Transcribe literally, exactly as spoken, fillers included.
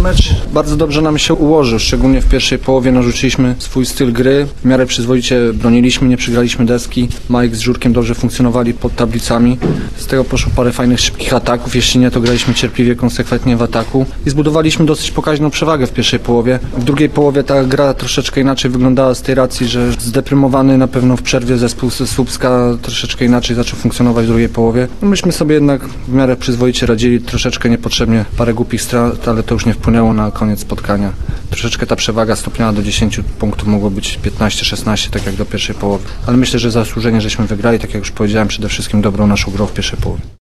mecz bardzo dobrze nam się ułożył, szczególnie w pierwszej połowie narzuciliśmy swój styl gry, w miarę przyzwoicie broniliśmy, nie przegraliśmy deski, Mike z Żurkiem dobrze funkcjonowali pod tablicami, z tego poszło parę fajnych, szybkich ataków, jeśli nie, to graliśmy cierpliwie, konsekwentnie w ataku i zbudowaliśmy dosyć pokaźną przewagę w pierwszej połowie. W drugiej połowie ta gra troszeczkę inaczej wyglądała z tej racji, że zdeprymowany na pewno w przerwie zespół ze Słupska troszeczkę inaczej zaczął funkcjonować w drugiej połowie. Myśmy sobie jednak w miarę przyzwoicie radzili, troszeczkę niepotrzebnie parę głupich strat, ale to już nie wpłynęło na koniec spotkania. Troszeczkę ta przewaga stopniała do dziesięciu punktów, mogło być piętnaście szesnaście, tak jak do pierwszej połowy. Ale myślę, że zasłużenie żeśmy wygrali, tak jak już powiedziałem, przede wszystkim dobrą naszą grą w pierwszej połowie.